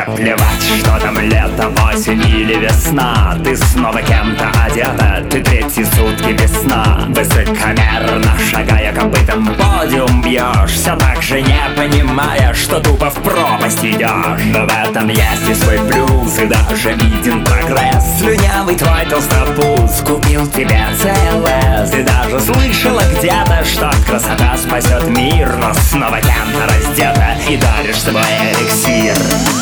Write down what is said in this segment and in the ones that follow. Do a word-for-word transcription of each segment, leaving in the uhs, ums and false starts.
плевать, что там лето, осень или весна. Ты снова кем-то одета, ты третьи сутки весна. Высокомерно шагая копытом подиум бьешь, все так же не понимая, что тупо в пропасть идешь. Но в этом есть и свой плюс, и даже виден прогресс. Слюнявый твой толстопуз купил тебе си эл эс. Ты даже слышала где-то, что красота спасет мир, но снова кем-то раздета и даришь свой эликсир.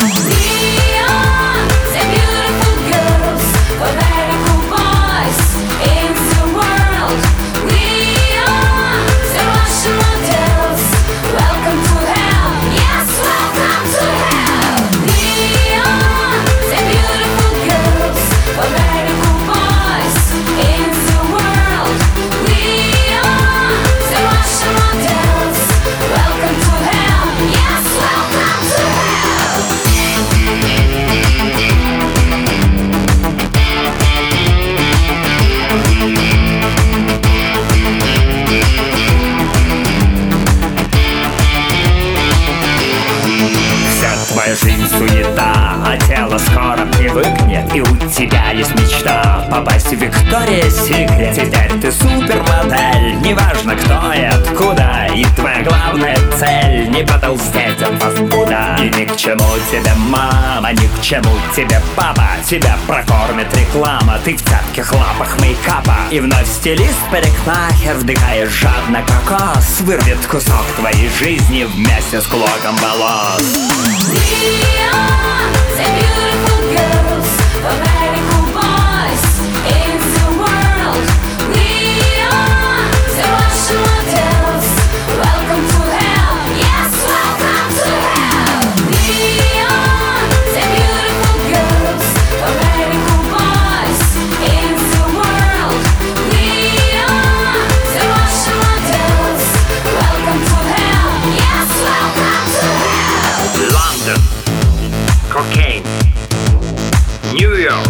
Твоя жизнь суета, а тело скоро привыкнет. И у тебя есть мечта попасть в Victoria's Secret. Теперь ты супермодель, неважно кто и откуда. И твоя главная цель — не потолстеть от фастфуда. И ни к чему тебе мама, ни к чему тебе папа. Тебя прокормит реклама, ты в цепких лапах мейкапа. И вновь стилист-парикмахер вдыхаешь жадно кокос. Вырвет кусок твоей жизни вместе с клоком волос. We are the beautiful girls, the very cool boys in the world. We are the Russian models. Welcome to hell, yes, welcome to hell. We are the beautiful girls, the very cool boys in the world. We are the Russian models. Welcome to hell, yes, welcome to hell. London, cocaine. New York,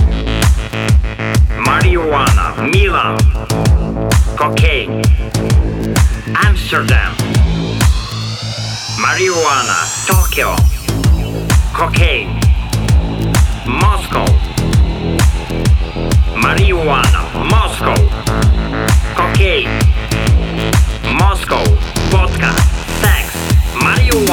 marijuana. Milan, cocaine. Amsterdam, marijuana. Tokyo, cocaine. Moscow, marijuana. Moscow, cocaine. Moscow, vodka, sex, marijuana.